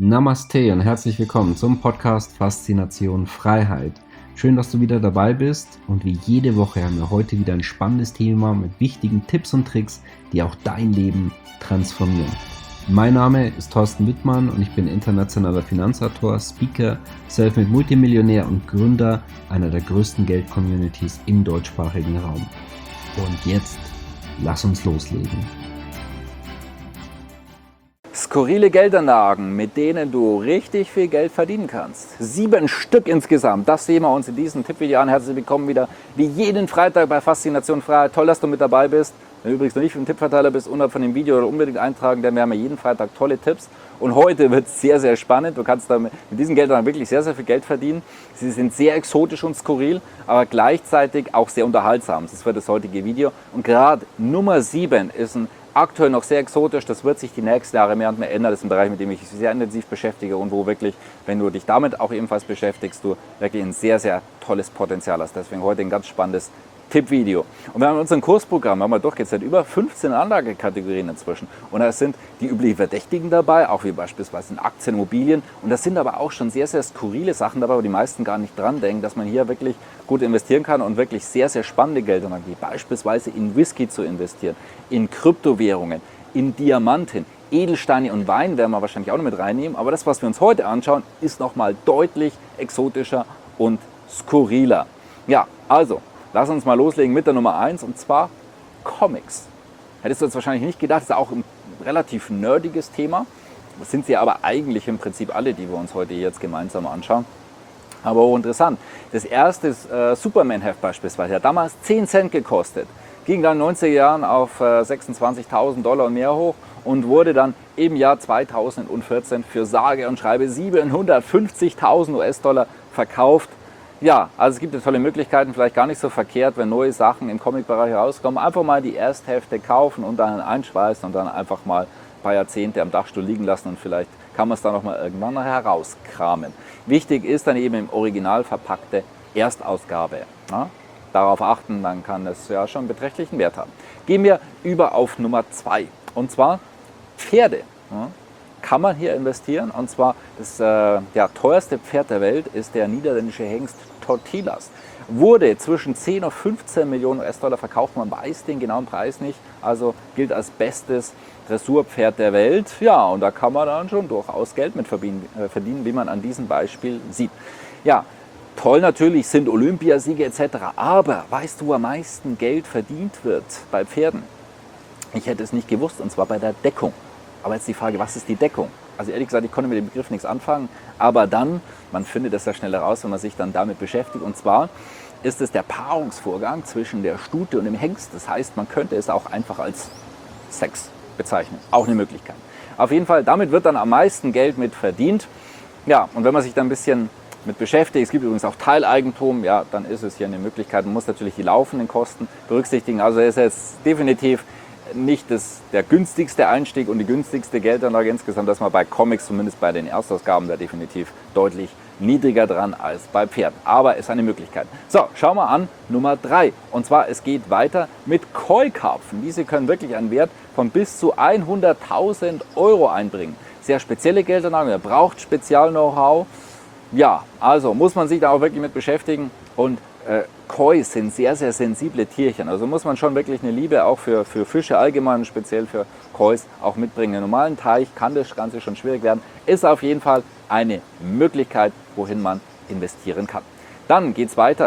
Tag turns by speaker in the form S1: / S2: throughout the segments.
S1: Namaste und herzlich willkommen zum Podcast Faszination Freiheit. Schön, dass du wieder dabei bist und wie jede Woche haben wir heute wieder ein spannendes Thema mit wichtigen Tipps und Tricks, die auch dein Leben transformieren. Mein Name ist Thorsten Wittmann und ich bin internationaler Finanzautor, Speaker, Selfmade Multimillionär und Gründer einer der größten Geld-Communities im deutschsprachigen Raum. Und jetzt, lass uns loslegen.
S2: Skurrile Geldanlagen, mit denen du richtig viel Geld verdienen kannst. 7 Stück insgesamt. Das sehen wir uns in diesem Tippvideo an. Herzlich willkommen wieder wie jeden Freitag bei Faszination Freiheit. Toll, dass du mit dabei bist. Wenn du übrigens noch nicht für den Tippverteiler bist, unterhalb von dem Video oder unbedingt eintragen, denn wir haben ja jeden Freitag tolle Tipps. Und heute wird es sehr, sehr spannend. Du kannst damit mit diesen Geldern wirklich sehr, sehr viel Geld verdienen. Sie sind sehr exotisch und skurril, aber gleichzeitig auch sehr unterhaltsam. Das wird das heutige Video. Und gerade Nummer 7 ist ein aktuell noch sehr exotisch, das wird sich die nächsten Jahre mehr und mehr ändern. Das ist ein Bereich, mit dem ich mich sehr intensiv beschäftige und wo wirklich, wenn du dich damit auch ebenfalls beschäftigst, du wirklich ein sehr, sehr tolles Potenzial hast. Deswegen heute ein ganz spannendes Tippvideo. Und wir haben unser Kursprogramm, haben wir durchgezählt, über 15 Anlagekategorien inzwischen. Und da sind die üblichen Verdächtigen dabei, auch wie beispielsweise in Aktien, Immobilien. Und das sind aber auch schon sehr, sehr skurrile Sachen dabei, wo die meisten gar nicht dran denken, dass man hier wirklich gut investieren kann und wirklich sehr, sehr spannende Gelder angeht. Beispielsweise in Whisky zu investieren, in Kryptowährungen, in Diamanten, Edelsteine und Wein werden wir wahrscheinlich auch noch mit reinnehmen. Aber das, was wir uns heute anschauen, ist nochmal deutlich exotischer und skurriler. Ja, also lass uns mal loslegen mit der Nummer 1 und zwar Comics. Hättest du jetzt wahrscheinlich nicht gedacht, das ist auch ein relativ nerdiges Thema. Das sind sie aber eigentlich im Prinzip alle, die wir uns heute jetzt gemeinsam anschauen. Aber auch interessant. Das erste ist Superman-Heft beispielsweise. Hat damals 10 Cent gekostet. Ging dann in den 90er Jahren auf $26.000 und mehr hoch und wurde dann im Jahr 2014 für sage und schreibe 750.000 US-Dollar verkauft. Ja, also es gibt ja tolle Möglichkeiten, vielleicht gar nicht so verkehrt, wenn neue Sachen im Comic-Bereich rauskommen. Einfach mal die Ersthefte kaufen und dann einschweißen und dann einfach mal ein paar Jahrzehnte am Dachstuhl liegen lassen und vielleicht kann man es dann noch mal irgendwann noch herauskramen. Wichtig ist dann eben im Original verpackte Erstausgabe. Ja? Darauf achten, dann kann es ja schon einen beträchtlichen Wert haben. Gehen wir über auf Nummer 2 und zwar Pferde. Ja? Kann man hier investieren und zwar das teuerste Pferd der Welt ist der niederländische Hengst Tortillas. Wurde zwischen 10 und 15 Millionen US-Dollar verkauft, man weiß den genauen Preis nicht, also gilt als bestes Dressurpferd der Welt. Ja, und da kann man dann schon durchaus Geld mit verdienen, wie man an diesem Beispiel sieht. Ja, toll natürlich sind Olympiasiege etc., aber weißt du, wo am meisten Geld verdient wird bei Pferden? Ich hätte es nicht gewusst, und zwar bei der Deckung. Aber jetzt die Frage, was ist die Deckung? Also ehrlich gesagt, ich konnte mit dem Begriff nichts anfangen, aber dann, man findet das ja schnell heraus, wenn man sich dann damit beschäftigt. Und zwar ist es der Paarungsvorgang zwischen der Stute und dem Hengst. Das heißt, man könnte es auch einfach als Sex bezeichnen. Auch eine Möglichkeit. Auf jeden Fall, damit wird dann am meisten Geld mit verdient. Ja, und wenn man sich dann ein bisschen mit beschäftigt, es gibt übrigens auch Teileigentum, ja, dann ist es hier eine Möglichkeit. Man muss natürlich die laufenden Kosten berücksichtigen. Also es ist jetzt definitiv nicht der günstigste Einstieg und die günstigste Geldanlage insgesamt, dass man bei Comics, zumindest bei den Erstausgaben, da definitiv deutlich niedriger dran als bei Pferden. Aber ist eine Möglichkeit. So, schauen wir an Nummer 3. Und zwar, es geht weiter mit Koi-Karpfen. Diese können wirklich einen Wert von bis zu 100.000 Euro einbringen. Sehr spezielle Geldanlage, er braucht Spezial-Know-how. Ja, also muss man sich da auch wirklich mit beschäftigen und Koi sind sehr, sehr sensible Tierchen. Also muss man schon wirklich eine Liebe auch für Fische allgemein und speziell für Kois auch mitbringen. Im normalen Teich kann das Ganze schon schwierig werden. Ist auf jeden Fall eine Möglichkeit, wohin man investieren kann. Dann geht es weiter.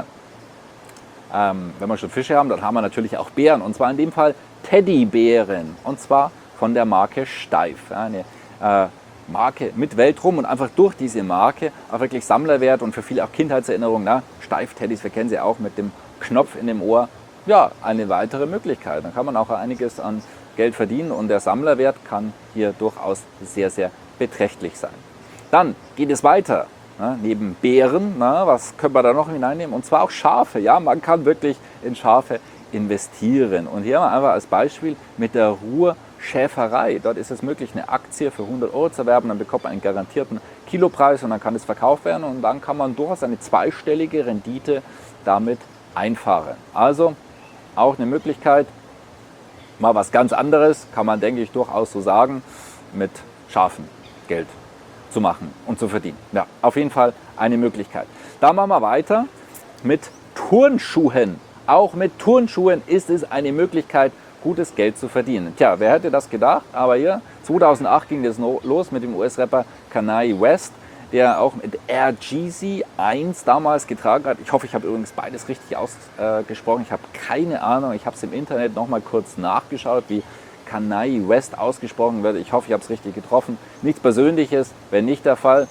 S2: Wenn wir schon Fische haben, dann haben wir natürlich auch Bären. Und zwar in dem Fall Teddybären. Und zwar von der Marke Steiff. Eine Marke mit Weltruhm und einfach durch diese Marke auch wirklich Sammlerwert und für viele auch Kindheitserinnerungen. Steiff-Teddys, wir kennen sie auch mit dem Knopf in dem Ohr. Ja, eine weitere Möglichkeit. Dann kann man auch einiges an Geld verdienen und der Sammlerwert kann hier durchaus sehr, sehr beträchtlich sein. Dann geht es weiter. Neben Bären, was können wir da noch hineinnehmen? Und zwar auch Schafe. Ja, man kann wirklich in Schafe investieren. Und hier haben wir einfach als Beispiel mit der Ruhr-Schäferei. Dort ist es möglich, eine Aktie für 100 Euro zu erwerben. Dann bekommt man einen garantierten Kilopreis und dann kann es verkauft werden. Und dann kann man durchaus eine zweistellige Rendite damit einfahren. Also auch eine Möglichkeit, mal was ganz anderes, kann man, denke ich, durchaus so sagen, mit Schafen Geld zu machen und zu verdienen. Ja, auf jeden Fall eine Möglichkeit. Da machen wir weiter mit Turnschuhen. Auch mit Turnschuhen ist es eine Möglichkeit, gutes Geld zu verdienen. Tja, wer hätte das gedacht? Aber hier, 2008 ging das los mit dem US-Rapper Kanye West, der auch mit Air Yeezy 1 damals getragen hat. Ich hoffe, ich habe übrigens beides richtig ausgesprochen. Ich habe keine Ahnung. Ich habe es im Internet nochmal kurz nachgeschaut, wie Kanye West ausgesprochen wird. Ich hoffe, ich habe es richtig getroffen. Nichts Persönliches, wenn nicht der Fall.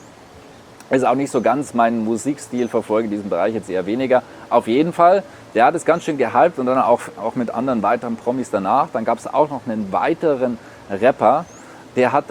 S2: Ist auch nicht so ganz mein Musikstil, verfolge diesen Bereich jetzt eher weniger. Auf jeden Fall, der hat es ganz schön gehypt und dann auch mit anderen weiteren Promis danach. Dann gab es auch noch einen weiteren Rapper, der hat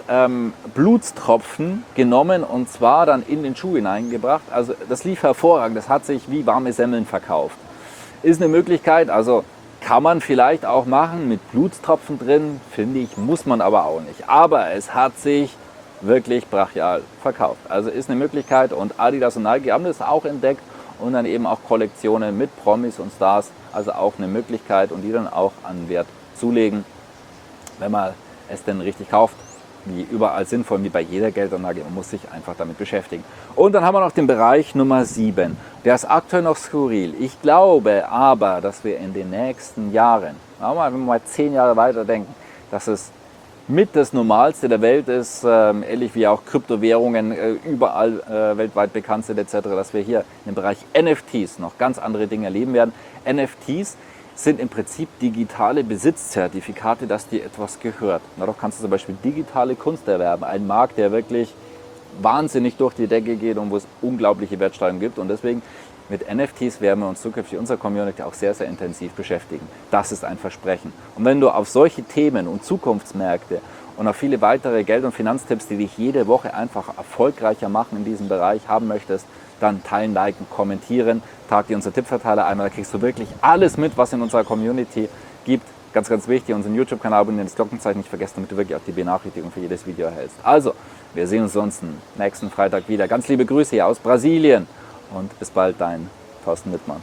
S2: Blutstropfen genommen und zwar dann in den Schuh hineingebracht. Also das lief hervorragend, das hat sich wie warme Semmeln verkauft. Ist eine Möglichkeit, also kann man vielleicht auch machen mit Blutstropfen drin, finde ich, muss man aber auch nicht. Aber es hat sich wirklich brachial verkauft. Also ist eine Möglichkeit und Adidas und Nike haben das auch entdeckt und dann eben auch Kollektionen mit Promis und Stars, also auch eine Möglichkeit und die dann auch an Wert zulegen, wenn man es denn richtig kauft. Wie überall sinnvoll, wie bei jeder Geldanlage, man muss sich einfach damit beschäftigen. Und dann haben wir noch den Bereich Nummer 7. Der ist aktuell noch skurril. Ich glaube aber, dass wir in den nächsten Jahren, wenn wir mal 10 Jahre weiterdenken, dass es mit das Normalste der Welt ist, ähnlich wie auch Kryptowährungen überall weltweit bekannt sind etc., dass wir hier im Bereich NFTs noch ganz andere Dinge erleben werden. NFTs sind im Prinzip digitale Besitzzertifikate, dass dir etwas gehört. Dadurch kannst du zum Beispiel digitale Kunst erwerben. Ein Markt, der wirklich wahnsinnig durch die Decke geht und wo es unglaubliche Wertsteigerungen gibt. Und deswegen mit NFTs werden wir uns zukünftig unserer Community auch sehr, sehr intensiv beschäftigen. Das ist ein Versprechen. Und wenn du auf solche Themen und Zukunftsmärkte und auf viele weitere Geld- und Finanztipps, die dich jede Woche einfach erfolgreicher machen in diesem Bereich haben möchtest, dann teilen, liken, kommentieren, trag dir unser Tippverteiler einmal, da kriegst du wirklich alles mit, was in unserer Community gibt. Ganz, ganz wichtig, unseren YouTube-Kanal abonnieren, das Glockenzeichen nicht vergessen, damit du wirklich auch die Benachrichtigung für jedes Video erhältst. Also, wir sehen uns sonst nächsten Freitag wieder. Ganz liebe Grüße hier aus Brasilien und bis bald, dein Thorsten Wittmann.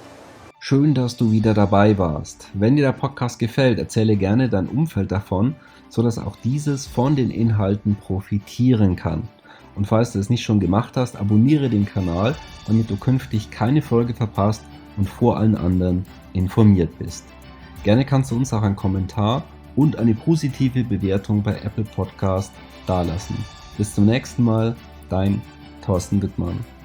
S1: Schön, dass du wieder dabei warst. Wenn dir der Podcast gefällt, erzähle gerne dein Umfeld davon, sodass auch dieses von den Inhalten profitieren kann. Und falls du es nicht schon gemacht hast, abonniere den Kanal, damit du künftig keine Folge verpasst und vor allen anderen informiert bist. Gerne kannst du uns auch einen Kommentar und eine positive Bewertung bei Apple Podcast dalassen. Bis zum nächsten Mal, dein Thorsten Wittmann.